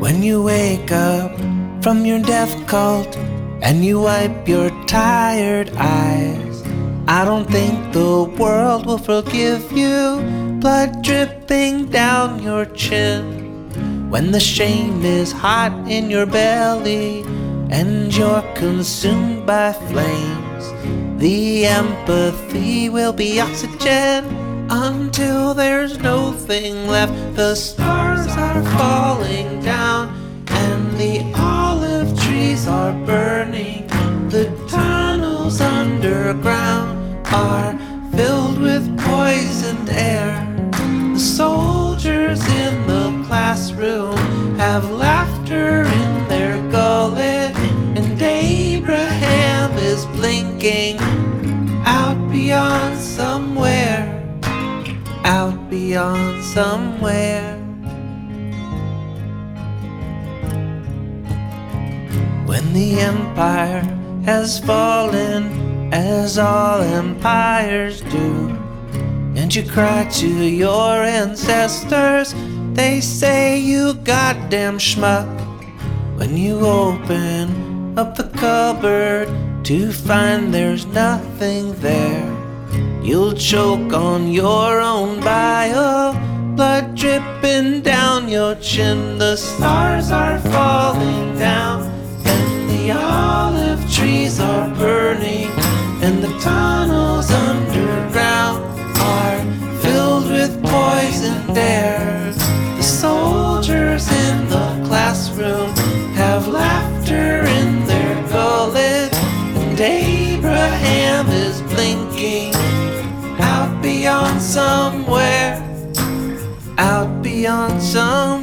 When you wake up from your death cult and you wipe your tired eyes, I don't think the world will forgive you, blood dripping down your chin. When the shame is hot in your belly and you're consumed by flames, the empathy will be oxygen until there's nothing left. The stars are falling down and the olive trees are burning. The tunnels underground are filled with poisoned air. The soldiers in the classroom have laughter in their gullet, and Abraham is blinking out beyond somewhere, out beyond somewhere. When the empire has fallen, as all empires do, and you cry to your ancestors, they say you goddamn schmuck. When you open up the cupboard to find there's nothing there, you'll choke on your own bile, blood dripping down your chin. The stars are falling down and the olive trees are burning, and the tunnels underground are filled with poisoned air. The soldiers in the classroom have laughter in their gullet, and Abraham is blinking out beyond somewhere, out beyond somewhere.